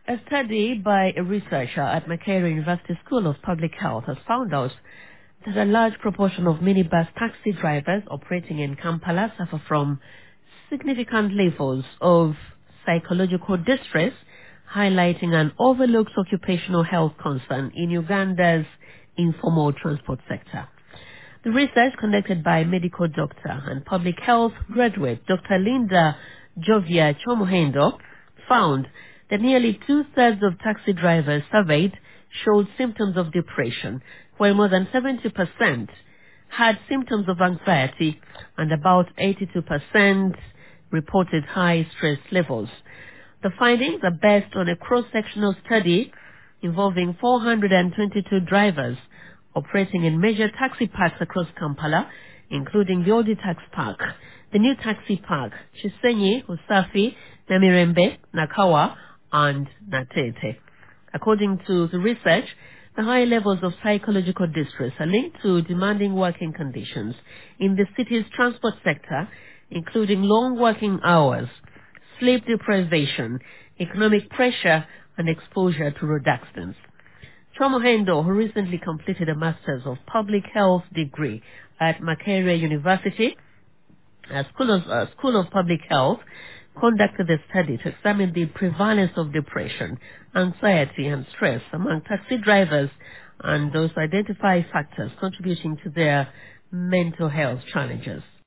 A study by a researcher at Makerere University School of Public Health has found out that a large proportion of minibus taxi drivers operating in Kampala suffer from significant levels of psychological distress, highlighting an overlooked occupational health concern in Uganda's informal transport sector. The research conducted by medical doctor and public health graduate Dr. Linda Jovia Chomuhendo found that nearly two-thirds of taxi drivers surveyed showed symptoms of depression, while more than 70% had symptoms of anxiety and about 82% reported high stress levels. The findings are based on a cross-sectional study involving 422 drivers operating in major taxi parks across Kampala, including the Old Tax Park, the New Taxi Park, Chisenyi, Usafi, Namirembe, Nakawa, and Natete. According to the research, the high levels of psychological distress are linked to demanding working conditions in the city's transport sector, including long working hours, sleep deprivation, economic pressure, and exposure to road accidents. Chomuhendo, who recently completed a Master's of Public Health degree at Makerere University, School of Public Health, conducted a study to examine the prevalence of depression, anxiety, and stress among taxi drivers and those identify factors contributing to their mental health challenges.